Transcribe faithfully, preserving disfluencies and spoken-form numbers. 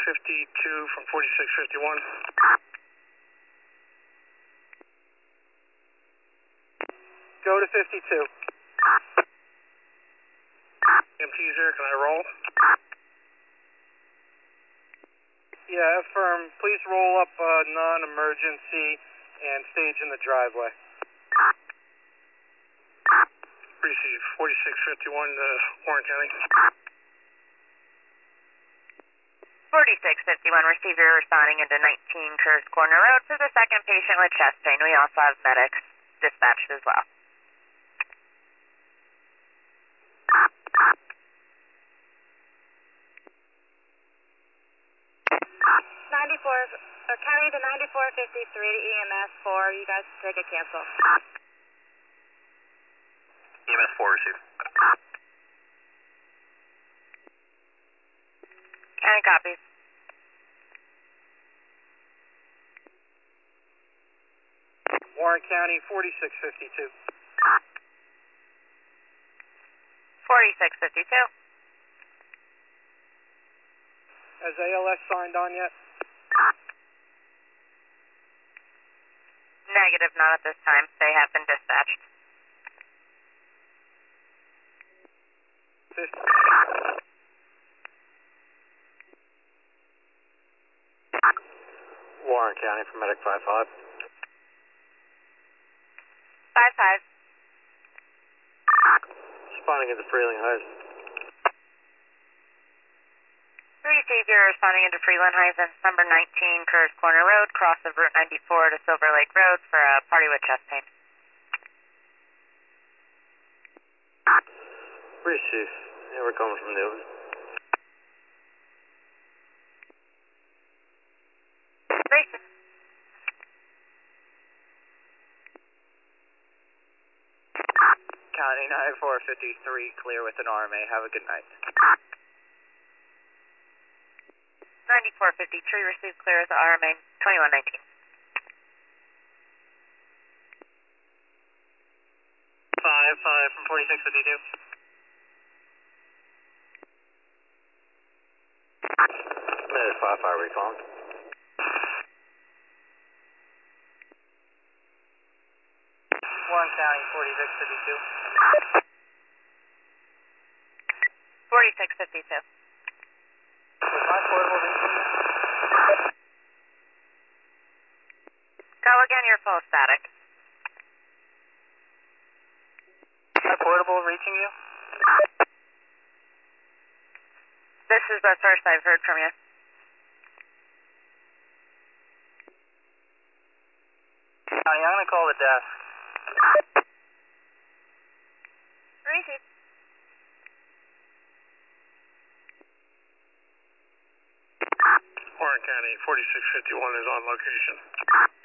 fifty-two from forty-six fifty-one. Go to fifty-two. E M T's here, can I roll? Yeah, affirm. Please roll up uh, non-emergency and stage in the driveway. Receive forty-six fifty-one to Warren County. forty-six fifty-one, receiver responding into nineteen Kurz Corner Road for the second patient with chest pain. We also have medics dispatched as well. ninety-four, uh, county to ninety-four fifty-three to E M S four. You guys take a cancel. E M S four receive. County copies. Warren County, forty-six fifty-two. forty-six fifty-two. Has A L S signed on yet? Negative, not at this time. They have been dispatched. fifty. Warren County for medic five five. five five. Responding into Freeling Heights. Receive, you're responding into Freeland Heights, number nineteen Kurz Corner Road, cross of Route ninety-four to Silver Lake Road for a party with chest pain. Receive. Yeah, we're coming from Newton. Receive. County ninety-four fifty-three, clear with an R M A. Have a good night. ninety-four fifty-three, receive clear as R M A twenty-one nineteen. five five from forty-six fifty-two. Minute five five recall. Warren County, forty-six fifty-two. forty-six fifty-two. Was my portable reaching you? Go again, you're full static. Is my portable reaching you? This is the first I've heard from you. County, I'm going to call the desk. Receive. Warren County, forty-six fifty-one is on location.